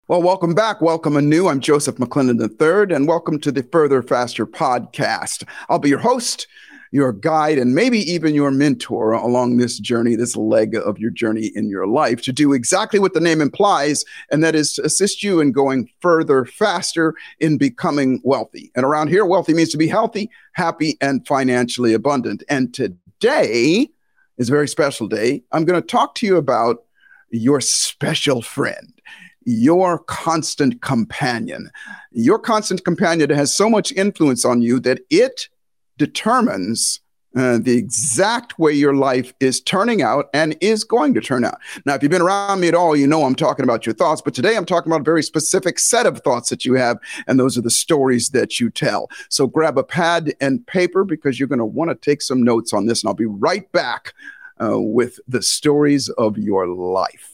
Well, welcome back. Welcome anew. I'm Joseph McClendon III, and welcome to the Further Faster podcast. I'll be your host, your guide, and maybe even your mentor along this journey, this leg of your journey in your life, to do exactly what the name implies, and that is to assist you in going further, faster in becoming wealthy. And around here, wealthy means to be healthy, happy, and financially abundant. And today is a very special day. I'm going to talk to you about your special friend, your constant companion. Your constant companion has so much influence on you that it determines the exact way your life is turning out and is going to turn out. Now, if you've been around me at all, you know I'm talking about your thoughts, but today I'm talking about a very specific set of thoughts that you have, and those are the stories that you tell. So grab a pad and paper because you're going to want to take some notes on this, and I'll be right back with the stories of your life.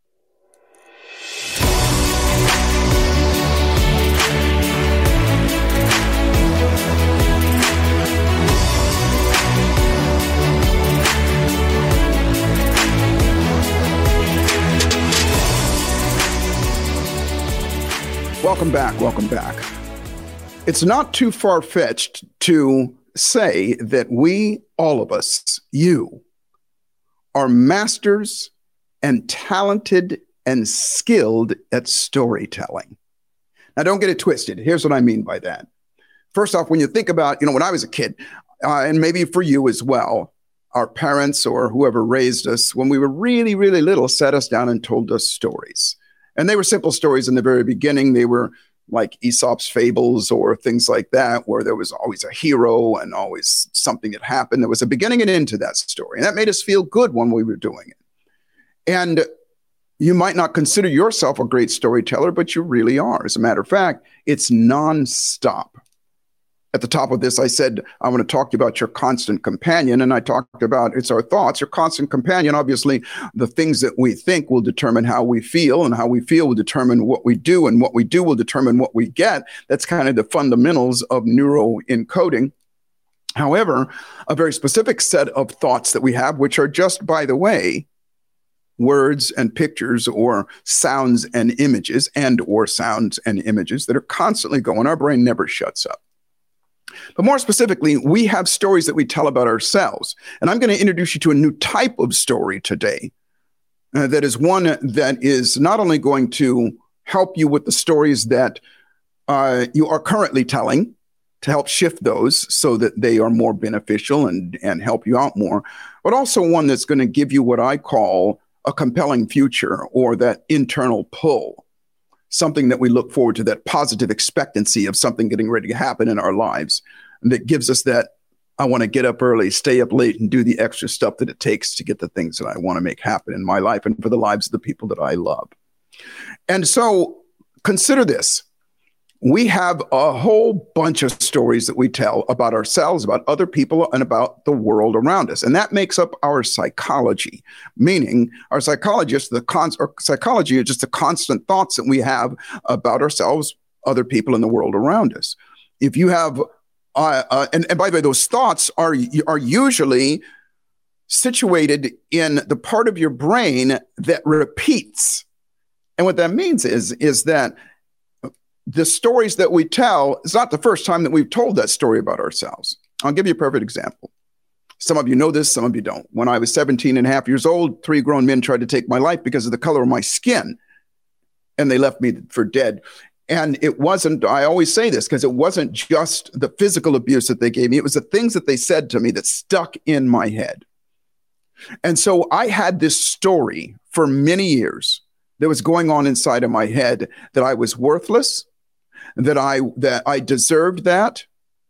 Welcome back. Welcome back. It's not too far-fetched to say that we, all of us, you, are masters and talented and skilled at storytelling. Now, don't get it twisted. Here's what I mean by that. First off, when you think about, when I was a kid, and maybe for you as well, our parents or whoever raised us, when we were really, really little, sat us down and told us stories. And they were simple stories in the very beginning. They were like Aesop's fables or things like that, where there was always a hero and always something that happened. There was a beginning and end to that story. And that made us feel good when we were doing it. And you might not consider yourself a great storyteller, but you really are. As a matter of fact, it's nonstop. At the top of this, I said, I want to talk to you about your constant companion. And I talked about it's our thoughts. Your constant companion, obviously, the things that we think will determine how we feel, and how we feel will determine what we do, and what we do will determine what we get. That's kind of the fundamentals of neuroencoding. However, a very specific set of thoughts that we have, which are just, by the way, words and pictures or sounds and images that are constantly going. Our brain never shuts up. But more specifically, we have stories that we tell about ourselves. And I'm going to introduce you to a new type of story today that is one that is not only going to help you with the stories that you are currently telling, to help shift those so that they are more beneficial and help you out more, but also one that's going to give you what I call a compelling future, or that internal pull. Something that we look forward to, that positive expectancy of something getting ready to happen in our lives. And that gives us that, I want to get up early, stay up late, and do the extra stuff that it takes to get the things that I want to make happen in my life and for the lives of the people that I love. And so consider this. We have a whole bunch of stories that we tell about ourselves, about other people, and about the world around us. And that makes up our psychology, meaning our psychology is just the constant thoughts that we have about ourselves, other people, and the world around us. If you have, and by the way, those thoughts are usually situated in the part of your brain that repeats. And what that means is that the stories that we tell, it's not the first time that we've told that story about ourselves. I'll give you a perfect example. Some of you know this, some of you don't. When I was 17 and a half years old, 3 grown men tried to take my life because of the color of my skin, and they left me for dead. And it wasn't, I always say this, because it wasn't just the physical abuse that they gave me. It was the things that they said to me that stuck in my head. And so I had this story for many years that was going on inside of my head, that I was worthless, that I deserved that,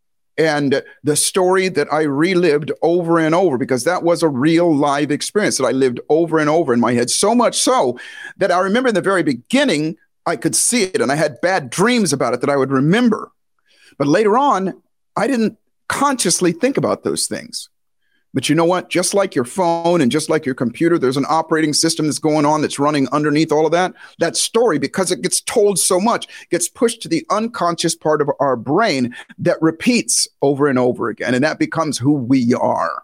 and the story that I relived over and over, because that was a real live experience that I lived over and over in my head, so much so that I remember in the very beginning, I could see it, and I had bad dreams about it that I would remember. But later on, I didn't consciously think about those things. But you know what? Just like your phone and just like your computer, there's an operating system that's going on that's running underneath all of that. That story, because it gets told so much, gets pushed to the unconscious part of our brain that repeats over and over again. And that becomes who we are.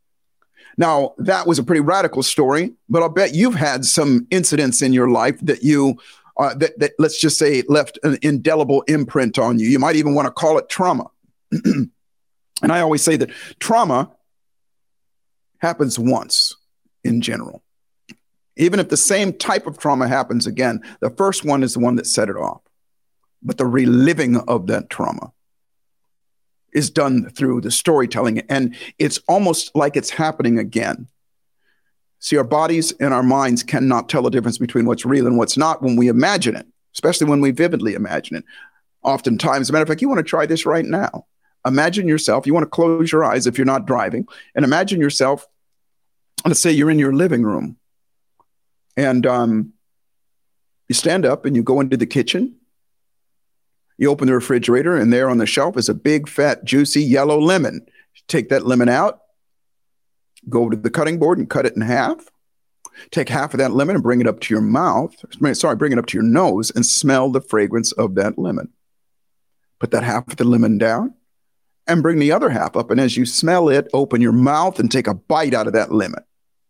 Now, that was a pretty radical story, but I'll bet you've had some incidents in your life that you that let's just say left an indelible imprint on you. You might even want to call it trauma. And I always say that trauma happens once in general. Even if the same type of trauma happens again, the first one is the one that set it off. But the reliving of that trauma is done through the storytelling, and it's almost like it's happening again. See, our bodies and our minds cannot tell the difference between what's real and what's not when we imagine it, especially when we vividly imagine it. Oftentimes, as a matter of fact, you want to try this right now. Imagine yourself, you want to close your eyes if you're not driving, and imagine yourself, let's say you're in your living room, and you stand up and you go into the kitchen. You open the refrigerator, and there on the shelf is a big, fat, juicy yellow lemon. Take that lemon out, go to the cutting board and cut it in half. Take half of that lemon and bring it up to your mouth. Bring it up to your nose and smell the fragrance of that lemon. Put that half of the lemon down and bring the other half up. And as you smell it, open your mouth and take a bite out of that lemon.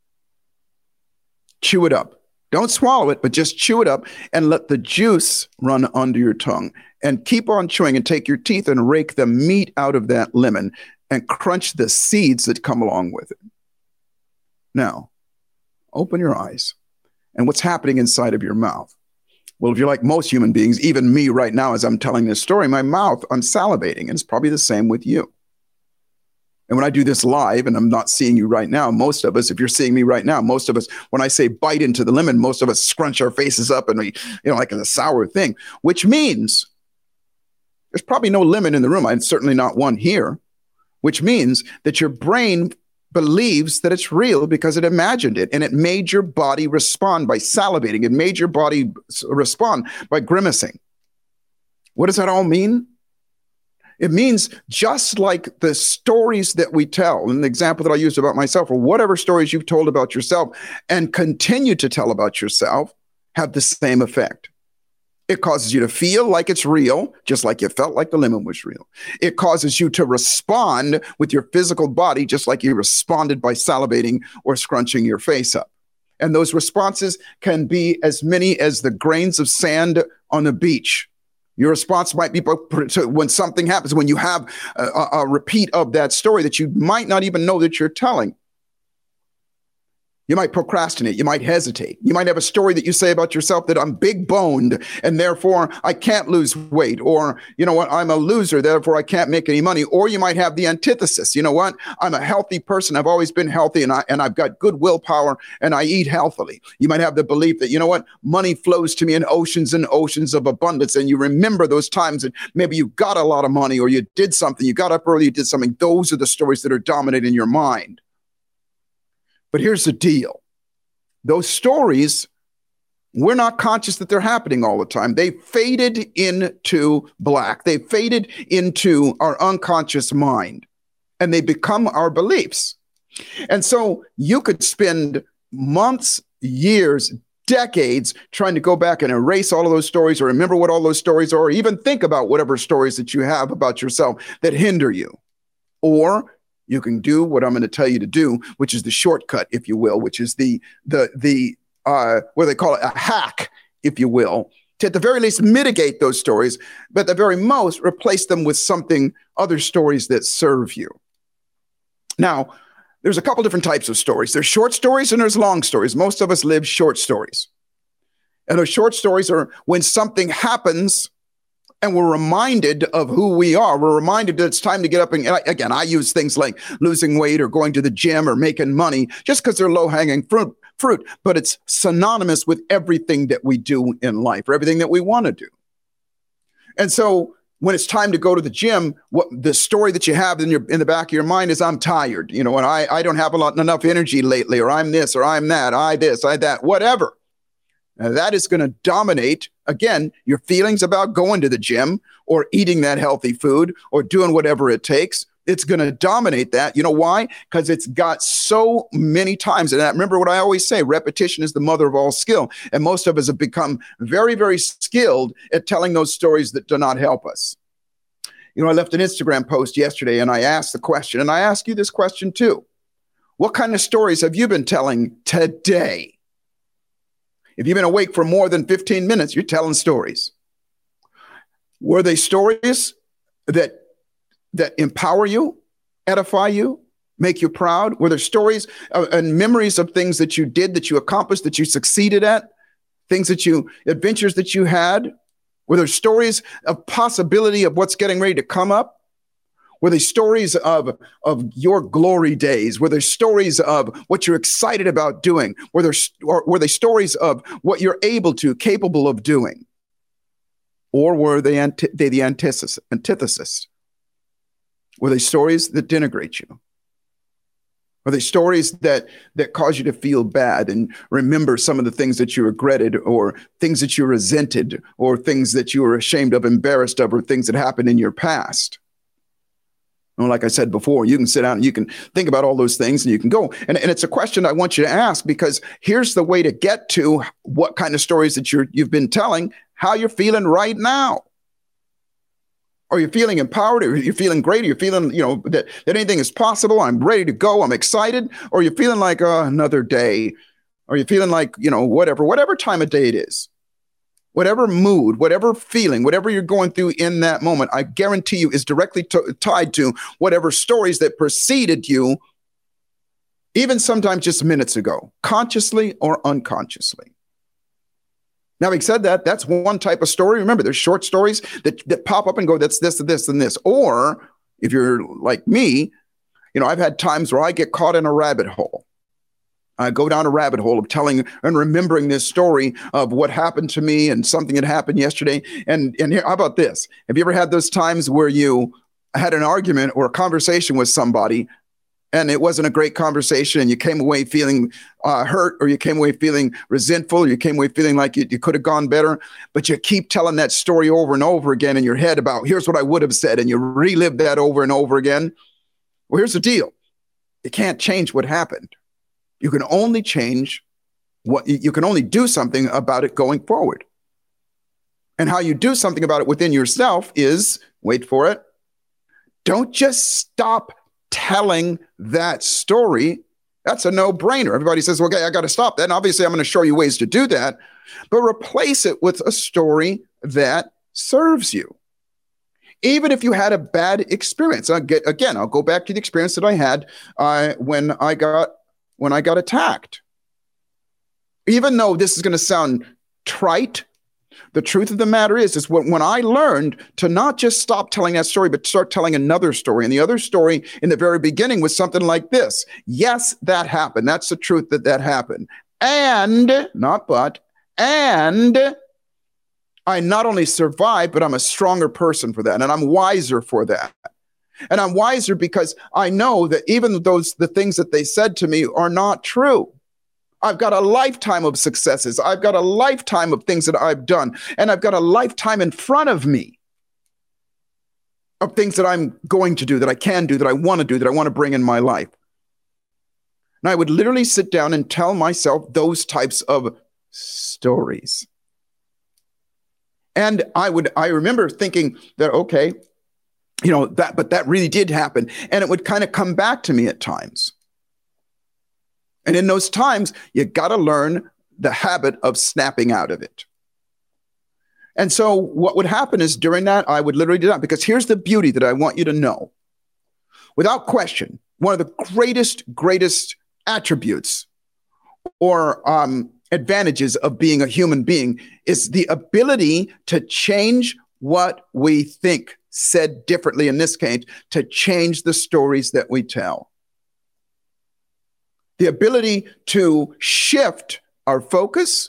Chew it up. Don't swallow it, but just chew it up and let the juice run under your tongue. And keep on chewing and take your teeth and rake the meat out of that lemon and crunch the seeds that come along with it. Now, open your eyes. And what's happening inside of your mouth? Well, if you're like most human beings, even me right now as I'm telling this story, my mouth, I'm salivating. And it's probably the same with you. And when I do this live, and I'm not seeing you right now, most of us, if you're seeing me right now, most of us, when I say bite into the lemon, most of us scrunch our faces up and we, like it's a sour thing, which means there's probably no lemon in the room. I'm certainly not one here, which means that your brain believes that it's real because it imagined it, and it made your body respond by salivating. It made your body respond by grimacing. What does that all mean? It means just like the stories that we tell, and the example that I used about myself, or whatever stories you've told about yourself and continue to tell about yourself, have the same effect. It causes you to feel like it's real, just like you felt like the lemon was real. It causes you to respond with your physical body, just like you responded by salivating or scrunching your face up. And those responses can be as many as the grains of sand on the beach. Your response might be when something happens, when you have a repeat of that story that you might not even know that you're telling. You might procrastinate. You might hesitate. You might have a story that you say about yourself that I'm big boned and therefore I can't lose weight. Or, you know what, I'm a loser, therefore I can't make any money. Or you might have the antithesis. You know what, I'm a healthy person. I've always been healthy and I've got good willpower and I eat healthily. You might have the belief that, you know what, money flows to me in oceans and oceans of abundance. And you remember those times that maybe you got a lot of money or you did something, you got up early, you did something. Those are the stories that are dominating your mind. But here's the deal. Those stories, we're not conscious that they're happening all the time. They faded into black. They faded into our unconscious mind, and they become our beliefs. And so you could spend months, years, decades trying to go back and erase all of those stories or remember what all those stories are, or even think about whatever stories that you have about yourself that hinder you. Or you can do what I'm going to tell you to do, which is the shortcut, if you will, which is the what they call it, a hack, if you will, to at the very least mitigate those stories, but at the very most replace them with other stories that serve you. Now, there's a couple different types of stories. There's short stories and there's long stories. Most of us live short stories. And those short stories are when something happens and we're reminded of who we are. We're reminded that it's time to get up. And again, I use things like losing weight or going to the gym or making money just because they're low-hanging fruit, but it's synonymous with everything that we do in life or everything that we want to do. And so when it's time to go to the gym, what the story that you have in the back of your mind is, I'm tired, and I don't have enough energy lately, or I'm this, or I'm that, I this, I that, whatever. Now, that is going to dominate, again, your feelings about going to the gym or eating that healthy food or doing whatever it takes. It's going to dominate that. You know why? Because it's got so many times. And remember what I always say, repetition is the mother of all skill. And most of us have become very, very skilled at telling those stories that do not help us. I left an Instagram post yesterday and I asked the question, and I ask you this question too. What kind of stories have you been telling today? If you've been awake for more than 15 minutes, you're telling stories. Were they stories that empower you, edify you, make you proud? Were there stories and memories of things that you did, that you accomplished, that you succeeded at, adventures that you had? Were there stories of possibility of what's getting ready to come up? Were they stories of your glory days? Were there stories of what you're excited about doing? Were they stories of what you're capable of doing? Or were they the antithesis? Were they stories that denigrate you? Are they stories that cause you to feel bad and remember some of the things that you regretted, or things that you resented, or things that you were ashamed of, embarrassed of, or things that happened in your past? Well, like I said before, you can sit down and you can think about all those things and you can go. And it's a question I want you to ask, because here's the way to get to what kind of stories that you've been telling, how you're feeling right now. Are you feeling empowered? Are you feeling great? Are you feeling, that anything is possible? I'm ready to go. I'm excited. Or are you feeling like another day? Are you feeling like, whatever time of day it is, whatever mood, whatever feeling, whatever you're going through in that moment, I guarantee you is directly tied to whatever stories that preceded you, even sometimes just minutes ago, consciously or unconsciously. Now, having said that, that's one type of story. Remember, there's short stories that pop up and go, that's this, and this, and this. Or if you're like me, I've had times where I get caught in a rabbit hole. I go down a rabbit hole of telling and remembering this story of what happened to me and something that happened yesterday. And here, how about this? Have you ever had those times where you had an argument or a conversation with somebody and it wasn't a great conversation and you came away feeling hurt, or you came away feeling resentful, or you came away feeling like you could have gone better, but you keep telling that story over and over again in your head about here's what I would have said, and you relive that over and over again? Well, here's the deal. You can't change what happened. You can only you can only do something about it going forward. And how you do something about it within yourself is, wait for it, don't just stop telling that story. That's a no-brainer. Everybody says, okay, I got to stop that. And obviously, I'm going to show you ways to do that. But replace it with a story that serves you. Even if you had a bad experience. I'll go back to the experience that I had when I got attacked. Even though this is going to sound trite, the truth of the matter is when I learned to not just stop telling that story, but start telling another story. And the other story in the very beginning was something like this. Yes, that happened. That's the truth that happened. And, not but, and I not only survived, but I'm a stronger person for that. And I'm wiser for that. And I'm wiser because I know that even the things that they said to me are not true. I've got a lifetime of successes. I've got a lifetime of things that I've done. And I've got a lifetime in front of me of things that I'm going to do, that I can do, that I want to do, that I want to bring in my life. And I would literally sit down and tell myself those types of stories. And I remember thinking that, okay, but that really did happen. And it would kind of come back to me at times. And in those times, you got to learn the habit of snapping out of it. And so what would happen is during that, I would literally do that, because here's the beauty that I want you to know. Without question, one of the greatest attributes or advantages of being a human being is the ability to change what we think. Said differently in this case, to change the stories that we tell. The ability to shift our focus,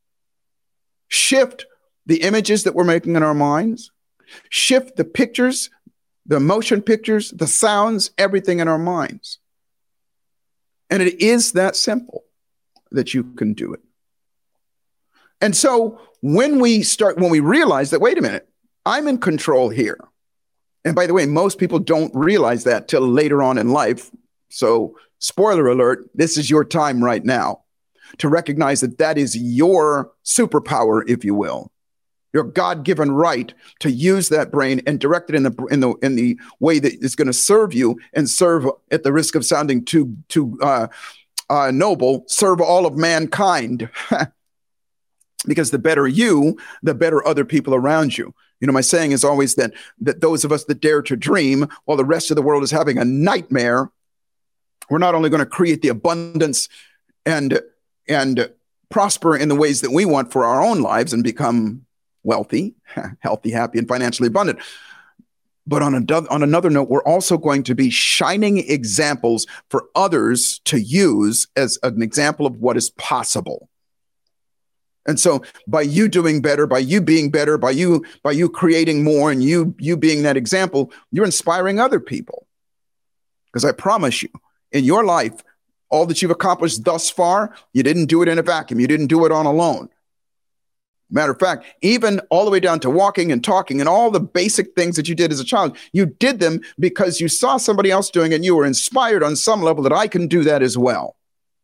shift the images that we're making in our minds, shift the pictures, the motion pictures, the sounds, everything in our minds. And it is that simple that you can do it. And so when we realize that, wait a minute, I'm in control here. And by the way, most people don't realize that till later on in life. So spoiler alert, this is your time right now to recognize that is your superpower, if you will. Your God-given right to use that brain and direct it in the way that is going to serve you, and serve, at the risk of sounding too noble, serve all of mankind. Because the better you, the better other people around you. You know, my saying is always that those of us that dare to dream while the rest of the world is having a nightmare, we're not only going to create the abundance and prosper in the ways that we want for our own lives and become wealthy, healthy, happy, and financially abundant. But on another note, we're also going to be shining examples for others to use as an example of what is possible. And so by you doing better, by you being better, by you creating more and you being that example, you're inspiring other people. Because I promise you, in your life, all that you've accomplished thus far, you didn't do it in a vacuum. You didn't do it on alone. Matter of fact, even all the way down to walking and talking and all the basic things that you did as a child, you did them because you saw somebody else doing it and you were inspired on some level that I can do that as well.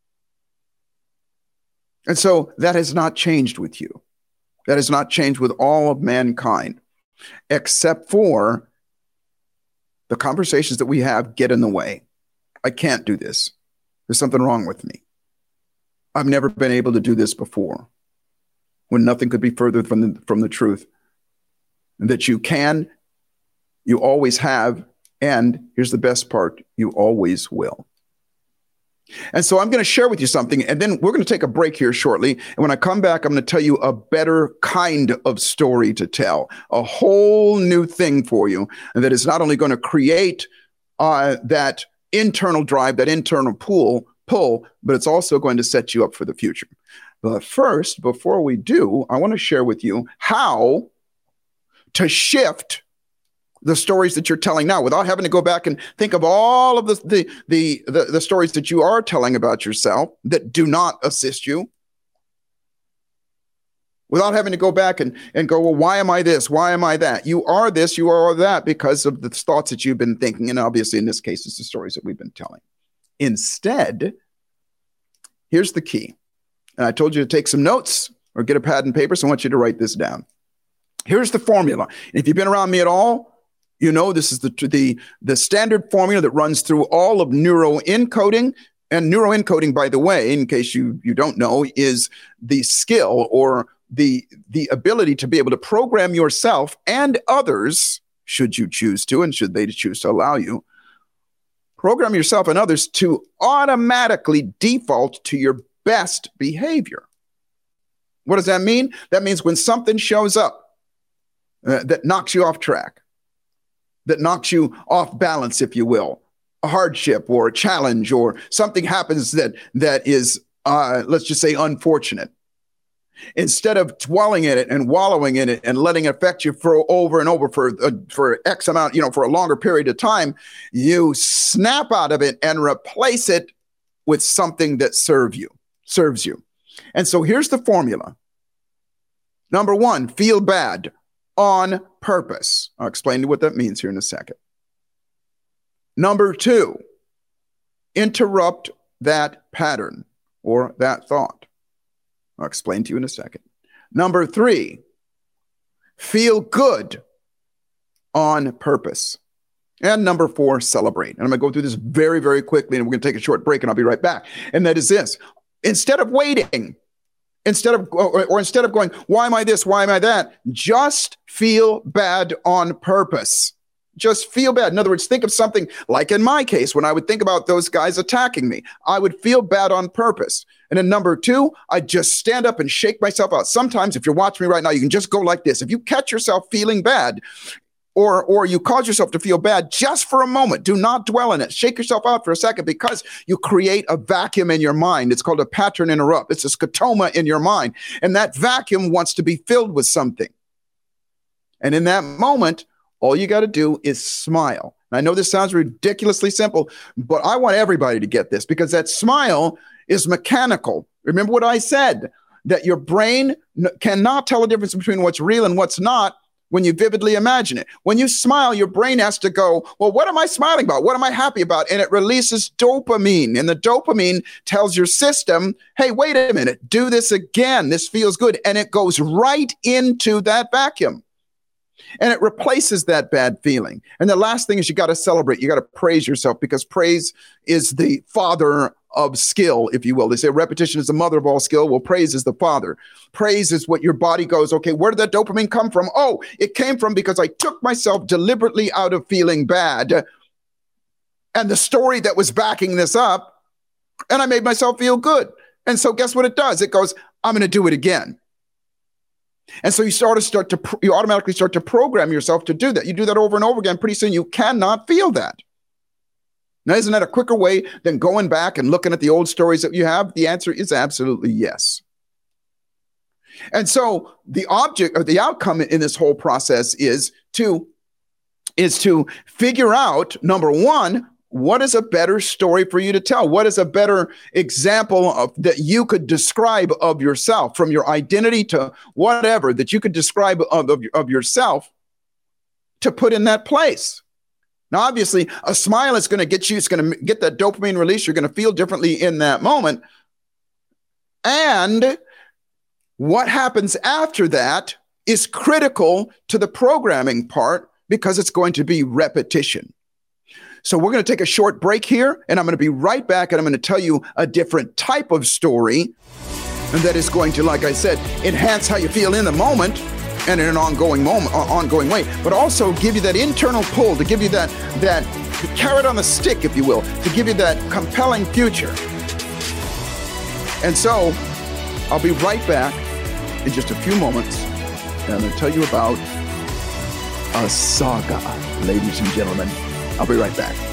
And so that has not changed with you. That has not changed with all of mankind, except for the conversations that we have get in the way. I can't do this. There's something wrong with me. I've never been able to do this before. When nothing could be further from the truth. And that you can, you always have, and here's the best part, you always will. And so I'm going to share with you something, and then we're going to take a break here shortly. And when I come back, I'm going to tell you a better kind of story to tell, a whole new thing for you, and that is not only going to create that internal drive, that internal pull, but it's also going to set you up for the future. But first, before we do, I want to share with you how to shift the stories that you're telling now without having to go back and think of all of the stories that you are telling about yourself that do not assist you. Without having to go back and go, well, why am I this? Why am I that? You are this, you are that because of the thoughts that you've been thinking. And obviously, in this case, it's the stories that we've been telling. Instead, here's the key. And I told you to take some notes or get a pad and paper, so I want you to write this down. Here's the formula. And if you've been around me at all, you know this is the standard formula that runs through all of neuroencoding. And neuroencoding, by the way, in case you don't know, is the skill or the ability to be able to program yourself and others, should you choose to, and should they choose to allow you, program yourself and others to automatically default to your best behavior. What does that mean? That means when something shows up that knocks you off track, that knocks you off balance, if you will, a hardship or a challenge or something happens that is, let's just say, unfortunate. Instead of dwelling in it and wallowing in it and letting it affect you for over and over for X amount, for a longer period of time, you snap out of it and replace it with something that serves you. And so here's the formula. Number one, feel bad on purpose. I'll explain to you what that means here in a second. Number two, interrupt that pattern or that thought. I'll explain to you in a second. Number three, feel good on purpose. And number four, celebrate. And I'm going to go through this very, very quickly, and we're going to take a short break, and I'll be right back. And that is this. Instead of waiting, instead of going, why am I this? Why am I that? Just feel bad on purpose. Just feel bad. In other words, think of something like in my case, when I would think about those guys attacking me, I would feel bad on purpose. And then number two, I'd just stand up and shake myself out. Sometimes if you're watching me right now, you can just go like this. If you catch yourself feeling bad, or you cause yourself to feel bad just for a moment, do not dwell in it. Shake yourself out for a second because you create a vacuum in your mind. It's called a pattern interrupt. It's a scotoma in your mind. And that vacuum wants to be filled with something. And in that moment, all you got to do is smile. And I know this sounds ridiculously simple, but I want everybody to get this because that smile is mechanical. Remember what I said, that your brain cannot tell the difference between what's real and what's not when you vividly imagine it. When you smile, your brain has to go, well, what am I smiling about? What am I happy about? And it releases dopamine. And the dopamine tells your system, hey, wait a minute, do this again. This feels good. And it goes right into that vacuum. And it replaces that bad feeling. And the last thing is you got to celebrate. You got to praise yourself, because praise is the father of skill, if you will. They say repetition is the mother of all skill. Well, praise is the father. Praise is what your body goes, okay, where did that dopamine come from? Oh, it came from because I took myself deliberately out of feeling bad and the story that was backing this up, and I made myself feel good. And so guess what it does? It goes, I'm going to do it again. And so you automatically start to program yourself to do that. You do that over and over again. Pretty soon you cannot feel that. Now, isn't that a quicker way than going back and looking at the old stories that you have? The answer is absolutely yes. And so the object or the outcome in this whole process is to figure out, number one, what is a better story for you to tell? What is a better example that you could describe of yourself, from your identity to whatever that you could describe of yourself, to put in that place? Now, obviously, a smile is going to get you, it's going to get that dopamine release. You're going to feel differently in that moment. And what happens after that is critical to the programming part, because it's going to be repetition. So we're going to take a short break here, and I'm going to be right back, and I'm going to tell you a different type of story, and that is going to, like I said, enhance how you feel in the moment and in an ongoing way, but also give you that internal pull, to give you that carrot on the stick, if you will, to give you that compelling future. And so I'll be right back in just a few moments, and I'm going to tell you about a saga, ladies and gentlemen. I'll be right back.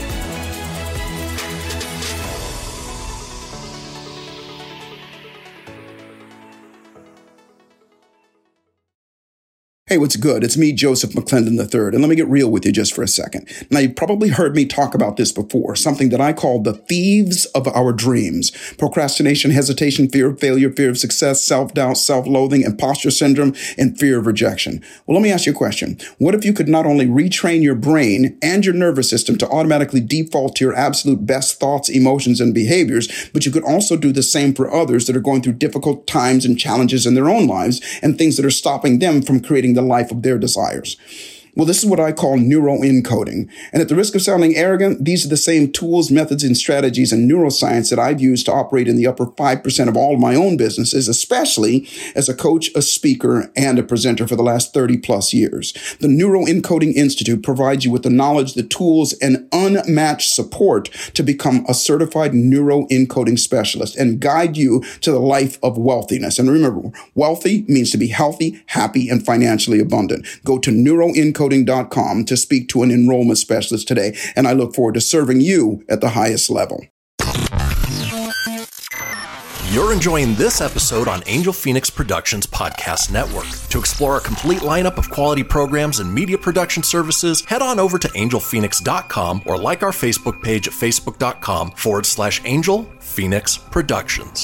Hey, what's good? It's me, Joseph McClendon III, and let me get real with you just for a second. Now, you've probably heard me talk about this before, something that I call the thieves of our dreams: procrastination, hesitation, fear of failure, fear of success, self-doubt, self-loathing, imposter syndrome, and fear of rejection. Well, let me ask you a question. What if you could not only retrain your brain and your nervous system to automatically default to your absolute best thoughts, emotions, and behaviors, but you could also do the same for others that are going through difficult times and challenges in their own lives, and things that are stopping them from creating the life of their desires? Well, this is what I call neuroencoding. And at the risk of sounding arrogant, these are the same tools, methods, and strategies in neuroscience that I've used to operate in the upper 5% of all of my own businesses, especially as a coach, a speaker, and a presenter for the last 30 plus years. The Neuroencoding Institute provides you with the knowledge, the tools, and unmatched support to become a certified neuroencoding specialist and guide you to the life of wealthiness. And remember, wealthy means to be healthy, happy, and financially abundant. Go to neuroencoding.com to speak to an enrollment specialist today, and I look forward to serving you at the highest level. You're enjoying this episode on Angel Phoenix Productions Podcast Network. To explore a complete lineup of quality programs and media production services, head on over to angelphoenix.com or like our Facebook page at facebook.com/Angel Phoenix Productions.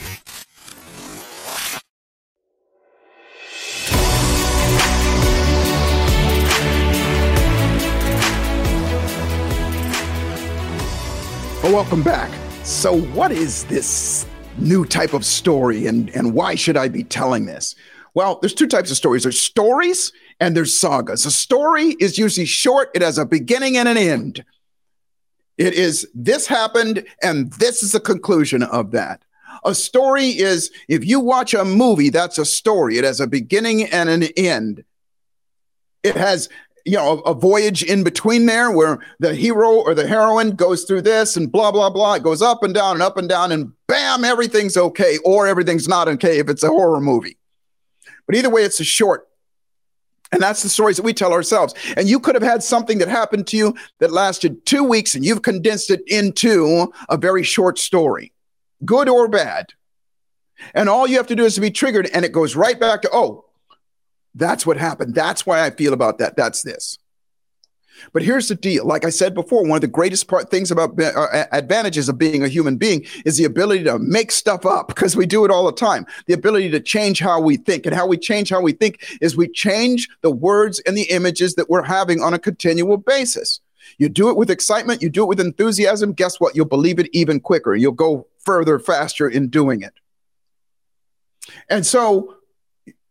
Well, welcome back. So what is this new type of story, and why should I be telling this? Well, there's two types of stories. There's stories and there's sagas. A story is usually short. It has a beginning and an end. It is, this happened and this is the conclusion of that. A story is, if you watch a movie, that's a story. It has a beginning and an end. It has, a voyage in between there where the hero or the heroine goes through this and blah, blah, blah. It goes up and down and bam, everything's okay, or everything's not okay if it's a horror movie. But either way, it's a short. And that's the stories that we tell ourselves. And you could have had something that happened to you that lasted 2 weeks, and you've condensed it into a very short story, good or bad. And all you have to do is to be triggered, and it goes right back to, oh, that's what happened. That's why I feel about that. That's this. But here's the deal. Like I said before, one of the greatest things about advantages of being a human being is the ability to make stuff up, because we do it all the time. The ability to change how we think. And how we change how we think is we change the words and the images that we're having on a continual basis. You do it with excitement. You do it with enthusiasm. Guess what? You'll believe it even quicker. You'll go further, faster in doing it. And so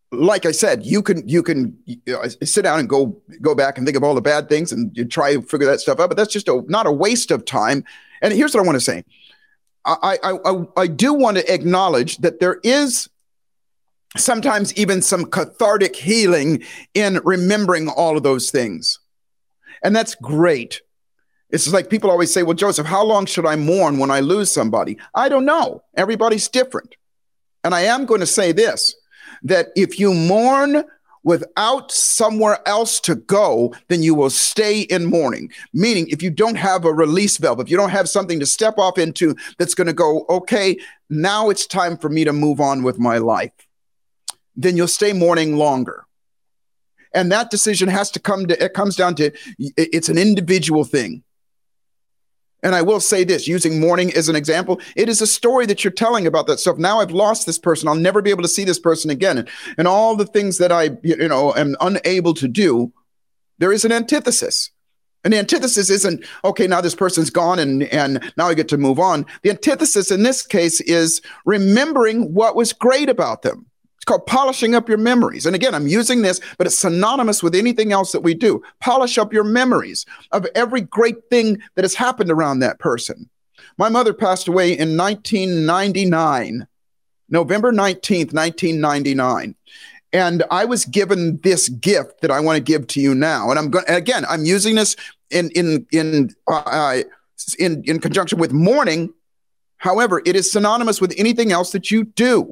like I said, you can sit down and go back and think of all the bad things and you try to figure that stuff out. But that's just not a waste of time. And here's what I want to say. I do want to acknowledge that there is sometimes even some cathartic healing in remembering all of those things. And that's great. It's like people always say, well, Joseph, how long should I mourn when I lose somebody? I don't know. Everybody's different. And I am going to say this, that if you mourn without somewhere else to go, then you will stay in mourning. Meaning, if you don't have a release valve, if you don't have something to step off into that's going to go, okay, now it's time for me to move on with my life, then you'll stay mourning longer. And that decision it comes down to, it's an individual thing. And I will say this, using mourning as an example, it is a story that you're telling about that stuff. Now I've lost this person. I'll never be able to see this person again. And all the things that I, am unable to do, there is an antithesis. And the antithesis isn't, okay, now this person's gone and now I get to move on. The antithesis in this case is remembering what was great about them. It's called polishing up your memories. And again, I'm using this, but it's synonymous with anything else that we do. Polish up your memories of every great thing that has happened around that person. My mother passed away in 1999, November 19th, 1999. And I was given this gift that I want to give to you now. And I'm using this in conjunction with mourning. However, it is synonymous with anything else that you do,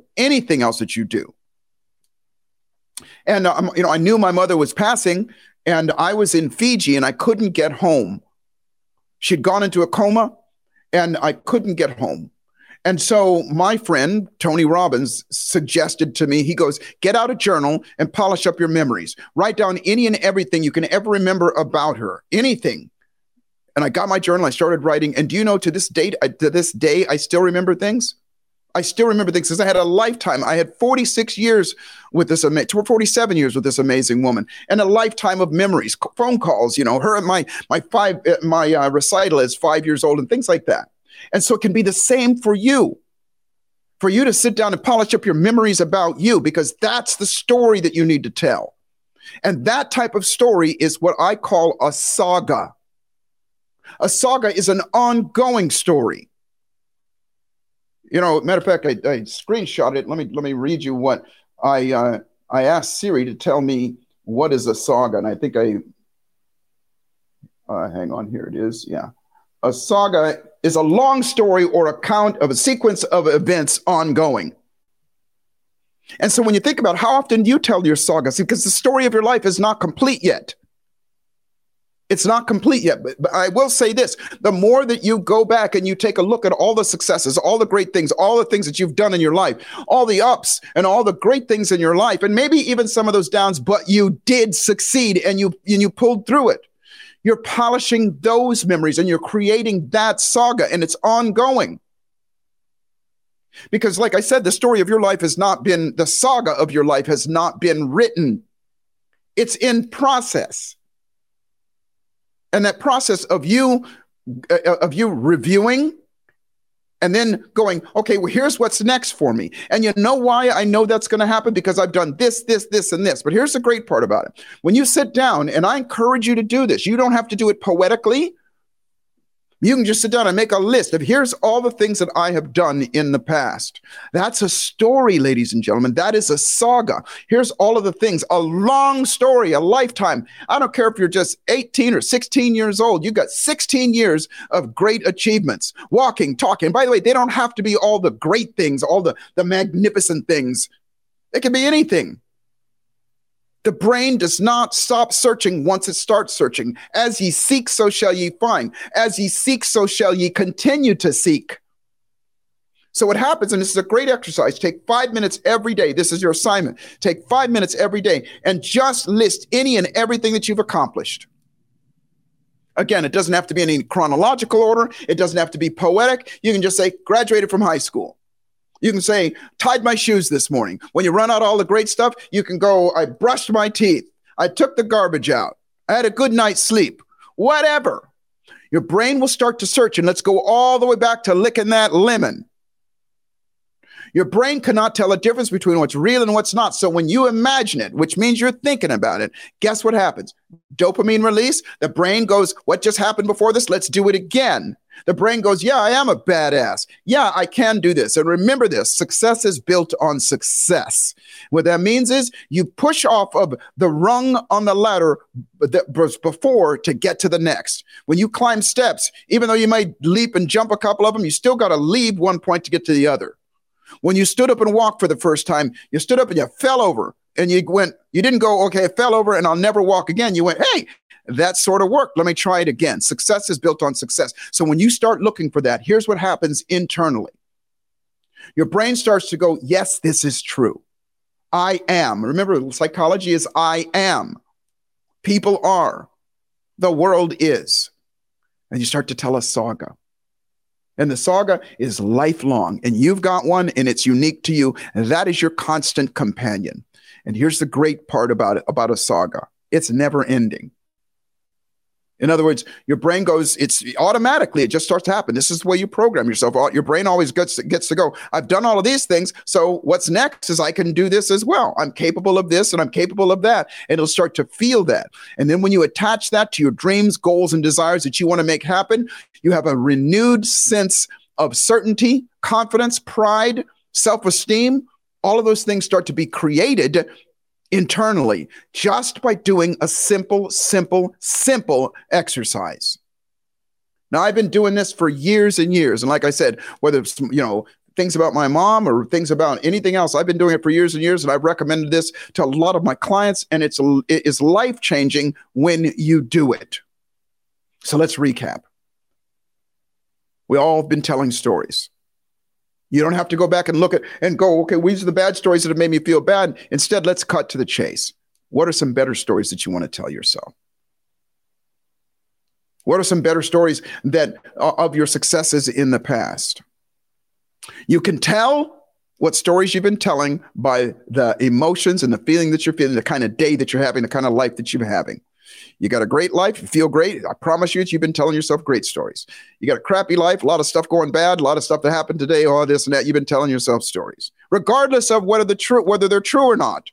And, I knew my mother was passing, and I was in Fiji and I couldn't get home. She'd gone into a coma and I couldn't get home. And so my friend, Tony Robbins, suggested to me, he goes, get out a journal and polish up your memories. Write down any and everything you can ever remember about her, anything. And I got my journal, I started writing. And do you know, to this day, I still remember things. I still remember things because I had a lifetime. I had 46 years with this 47 years with this amazing woman, and a lifetime of memories, phone calls. Her at my recital is 5 years old, and things like that. And so it can be the same for you to sit down and polish up your memories about you, because that's the story that you need to tell. And that type of story is what I call a saga. A saga is an ongoing story. Matter of fact, I screenshot it. Let me read you what I asked Siri to tell me what is a saga. And I think hang on, here it is. Yeah. A saga is a long story or account of a sequence of events ongoing. And so when you think about how often do you tell your saga, because the story of your life is not complete yet. It's not complete yet, but I will say this. The more that you go back and you take a look at all the successes, all the great things, all the things that you've done in your life, all the ups and all the great things in your life, and maybe even some of those downs, but you did succeed and you pulled through it. You're polishing those memories and you're creating that saga, and it's ongoing. Because like I said, the story of your life the saga of your life has not been written. It's in process. And that process of you reviewing and then going, okay, well, here's what's next for me. And you know why I know that's going to happen? Because I've done this, and this. But here's the great part about it. When you sit down, and I encourage you to do this, you don't have to do it poetically. You can just sit down and make a list of here's all the things that I have done in the past. That's a story, ladies and gentlemen. That is a saga. Here's all of the things, a long story, a lifetime. I don't care if you're just 18 or 16 years old. You got 16 years of great achievements, walking, talking. By the way, they don't have to be all the great things, all the magnificent things. It can be anything. The brain does not stop searching once it starts searching. As ye seek, so shall ye find. As ye seek, so shall ye continue to seek. So what happens, and this is a great exercise, take 5 minutes every day. This is your assignment. Take 5 minutes every day and just list any and everything that you've accomplished. Again, it doesn't have to be in any chronological order. It doesn't have to be poetic. You can just say, graduated from high school. You can say, tied my shoes this morning. When you run out all the great stuff, you can go, I brushed my teeth. I took the garbage out. I had a good night's sleep. Whatever. Your brain will start to search, and let's go all the way back to licking that lemon. Your brain cannot tell a difference between what's real and what's not. So when you imagine it, which means you're thinking about it, guess what happens? Dopamine release. The brain goes, what just happened before this? Let's do it again. The brain goes, yeah, I am a badass. Yeah, I can do this. And remember this, success is built on success. What that means is you push off of the rung on the ladder that was before to get to the next. When you climb steps, even though you might leap and jump a couple of them, you still got to leave one point to get to the other. When you stood up and walked for the first time, you stood up and you fell over and you didn't go, okay, I fell over and I'll never walk again. You went, hey, that sort of worked. Let me try it again. Success is built on success. So when you start looking for that, here's what happens internally. Your brain starts to go, yes, this is true. I am. Remember, psychology is I am. People are. The world is. And you start to tell a saga. And the saga is lifelong. And you've got one and it's unique to you. And that is your constant companion. And here's the great part about it, about a saga. It's never ending. In other words, your brain goes, it just starts to happen. This is the way you program yourself. Your brain always gets to go, I've done all of these things. So what's next is I can do this as well. I'm capable of this and I'm capable of that. And it'll start to feel that. And then when you attach that to your dreams, goals, and desires that you want to make happen, you have a renewed sense of certainty, confidence, pride, self-esteem. All of those things start to be created internally, just by doing a simple exercise. Now, I've been doing this for years and years. And like I said, whether it's, things about my mom or things about anything else, I've been doing it for years and years. And I've recommended this to a lot of my clients. And it is life-changing when you do it. So let's recap. We all have been telling stories. You don't have to go back and look at and go, okay, these are the bad stories that have made me feel bad. Instead, let's cut to the chase. What are some better stories that you want to tell yourself? What are some better stories that of your successes in the past? You can tell what stories you've been telling by the emotions and the feeling that you're feeling, the kind of day that you're having, the kind of life that you're having. You got a great life. You feel great. I promise you, you've been telling yourself great stories. You got a crappy life, a lot of stuff going bad, a lot of stuff that happened today, all this and that. You've been telling yourself stories, regardless of whether they're true or not.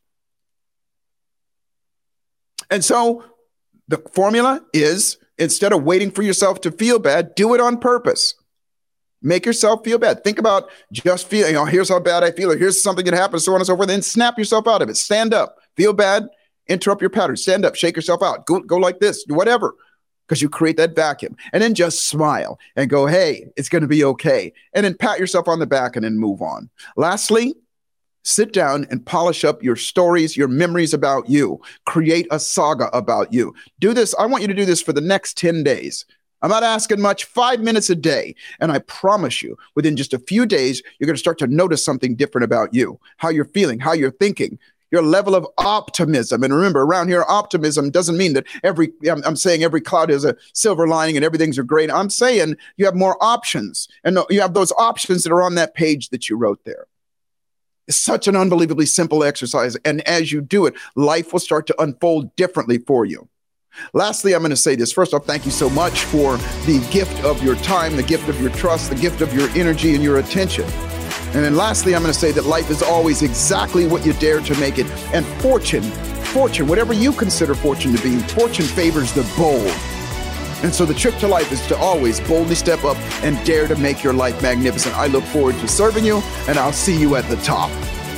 And so the formula is, instead of waiting for yourself to feel bad, do it on purpose. Make yourself feel bad. Think about just feeling, here's how bad I feel, or here's something that happened, so on and so forth. Then snap yourself out of it. Stand up. Feel bad. Interrupt your pattern. Stand up. Shake yourself out. Go like this. Do whatever. Because you create that vacuum. And then just smile and go, hey, it's going to be okay. And then pat yourself on the back and then move on. Lastly, sit down and polish up your stories, your memories about you. Create a saga about you. Do this. I want you to do this for the next 10 days. I'm not asking much, 5 minutes a day. And I promise you, within just a few days, you're going to start to notice something different about you, how you're feeling, how you're thinking, your level of optimism. And remember, around here, optimism doesn't mean that I'm saying every cloud has a silver lining and everything's great. I'm saying you have more options. And you have those options that are on that page that you wrote there. It's such an unbelievably simple exercise. And as you do it, life will start to unfold differently for you. Lastly, I'm going to say this. First off, thank you so much for the gift of your time, the gift of your trust, the gift of your energy and your attention. And then lastly, I'm going to say that life is always exactly what you dare to make it. And fortune, whatever you consider fortune to be, fortune favors the bold. And so the trick to life is to always boldly step up and dare to make your life magnificent. I look forward to serving you, and I'll see you at the top.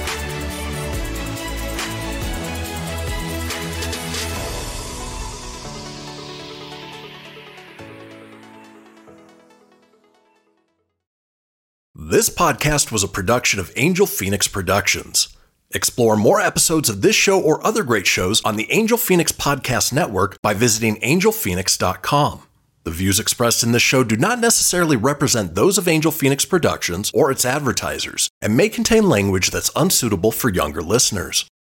This podcast was a production of Angel Phoenix Productions. Explore more episodes of this show or other great shows on the Angel Phoenix Podcast Network by visiting angelphoenix.com. The views expressed in this show do not necessarily represent those of Angel Phoenix Productions or its advertisers and may contain language that's unsuitable for younger listeners.